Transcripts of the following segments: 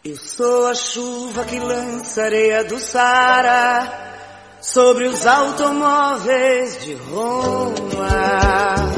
Eu sou a chuva que lança areia do Saara sobre os automóveis de Roma.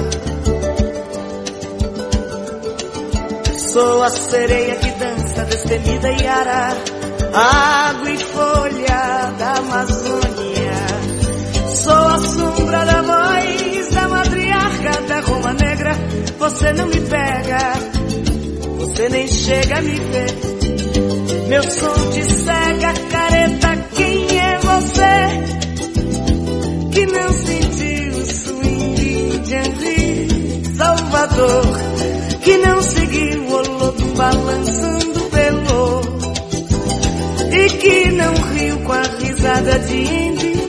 Sou a sereia que dança destemida e ara, água e folha da Amazônia. Sou a sombra da voz da matriarca da Roma Negra. Você não me pega, você nem chega a me ver. Meu som te cega, careta, quem é você? Que não sentiu o swing de Henri Salvador, que não seguiu o lodo balançando pelo, e que não riu com a risada de Indy,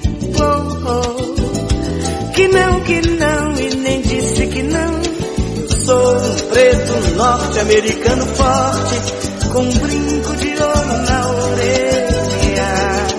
que não, e nem disse que não. Eu sou um preto norte-americano forte, com um brinco de ouro na orelha.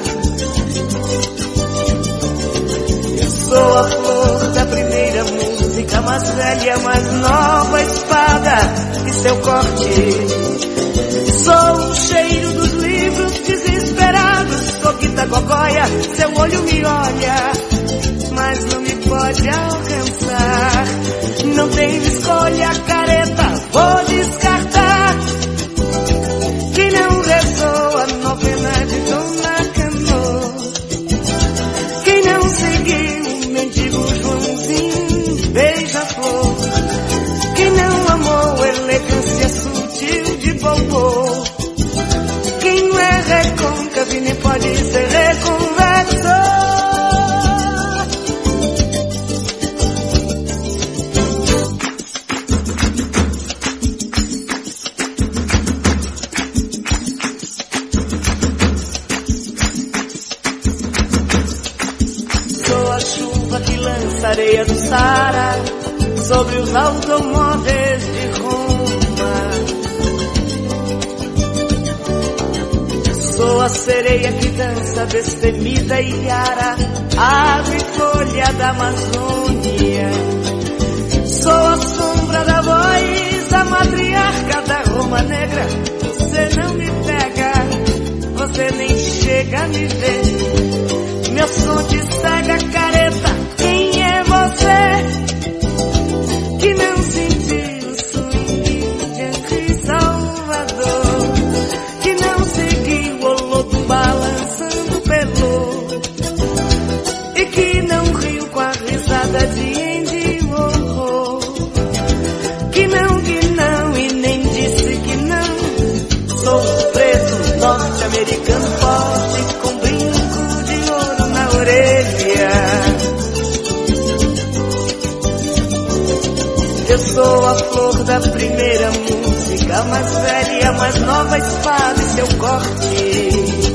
Eu sou a flor da primeira música, mais velha, mais nova espada e seu corte. Sou o cheiro dos livros desesperados, sou Quitagogóia, seu olho me olha, mas não me pode alcançar. Não tenho escolha, careta, vou descartar. Que não rezou a novena de Dona Canoa, que não seguiu o mendigo Joãozinho beija-flor, que não amou elegância sutil de bobô. Quem não é recôncavo nem pode ser reconverso. Areia do Saara sobre os automóveis de Roma. Sou a sereia que dança destemida e ara, água e folha da Amazônia. Sou a sombra da voz da matriarca da Roma Negra. Você não me pega, você nem chega a me ver. Meu som te cega, careta, quem é você? Que não sentiu o swing de Henri Salvador, que não seguiu o lodo balançando pelo, e que não riu com a risada de Andy Warhol, que não, e nem disse que não. Sou preto norte-americano forte, com brinco de ouro na orelha. Eu sou a flor da primeira música, mais velha, mais nova espada e seu corte.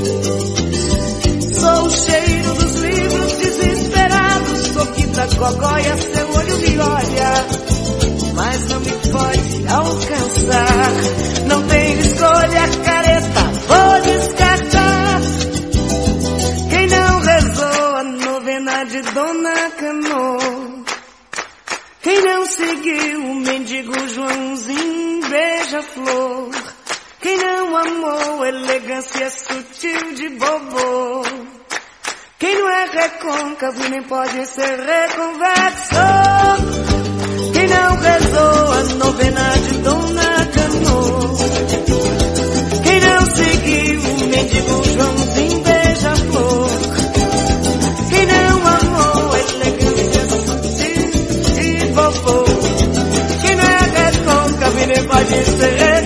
Sou o cheiro dos livros desesperados, sou Quitagogóia, seu olho me olha, mas não me pode alcançar. Não tenho escolha, careta, vou descartar. Quem não rezou a novena de Dona Canoa, quem não seguiu o mendigo Joãozinho beija-flor, quem não amou elegância sutil de bobô, quem não é recôncavo nem pode ser reconverso, quem não rezou a novena de Dona Canoa, quem não seguiu o mendigo Joãozinho beija-flor, quem não amou elegância sutil de bobô, que não é recôncavo nem pode ser